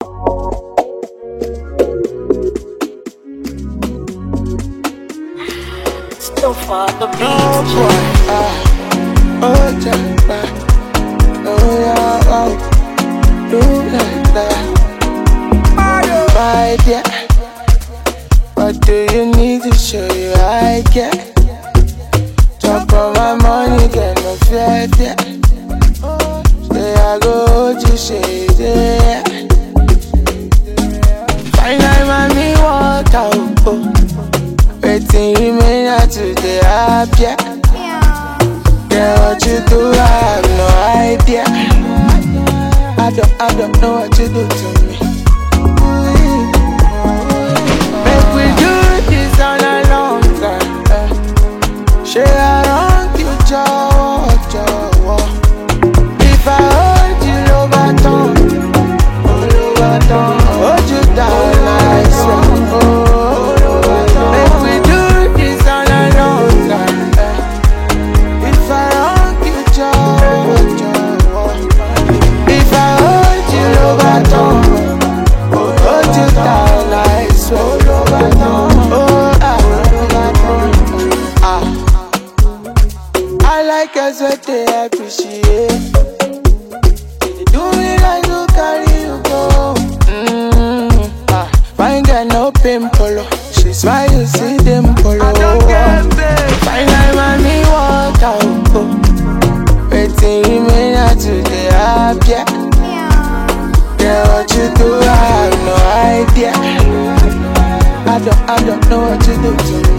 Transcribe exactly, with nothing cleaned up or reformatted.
Still for the beat. No boy, ah, oh yeah, oh yeah, oh, do like that. My dear, what do you need to show you I get? Drop all my money, get no fear, yeah. Say I go hold you, say yeah. Finally, mommy, walk out, oh. Waiting, remain out to the happy. Yeah, what you do, I have no idea. I don't, I don't know what you do to me. Make we do this on a long time. Uh. Share around you, jaw, jaw. If I hold you over tongue, hold over tongue, hold you down like so. Guess what they appreciate. They do me like to carry you go. Mm-hmm. Ah, fine girl, no pimple. She smile, you see them polo. I don't care, babe. Fine like mommy, walk out. Oh. Waiting, remain out to the happy. Yeah, what you do, I have no idea. I don't, I don't know what you do to me.